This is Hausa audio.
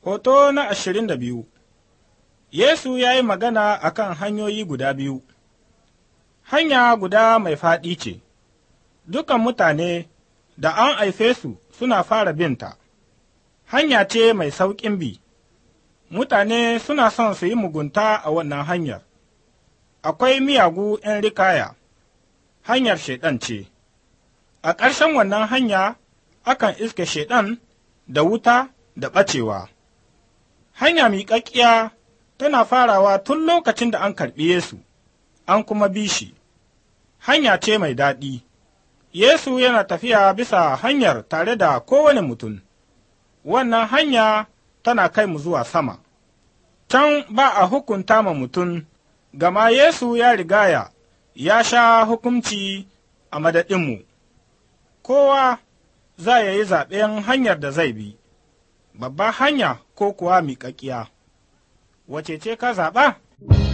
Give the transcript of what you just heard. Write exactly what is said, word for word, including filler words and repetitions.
Hoto na ashirin da biyu Yesu ya yi magana a kan hanyoyi guda biyu. Hanya guda mai faɗi ce, dukan mutane da an haife su suna fara binta, hanya ce mai sauƙin bi, mutane suna son su yi mugunta a wannan hanyar. Akwai miyagu ’yan rikaya, hanyar Shaiɗan ce, a ƙarshen wannan hanya akan iske Shaiɗan da wuta da ɓacewa. Hanya miƙaƙƙiya tana farawa tun lokacin da an karɓi Yesu, an kuma bi shi. Hanya ce mai daɗi. Yesu yana tafiya bisa hanyar tare da kowane mutum. Wannan hanya tana kai mu zuwa sama. Can ba a hukunta ma mutum, gama Yesu ya rigaya ya sha hukunci a madadinmu. Kowa za ya yi zaɓen hanyar da zai bi, babbar hanya ko kuwa miƙaƙƙiya. Wace ce ka zaɓa?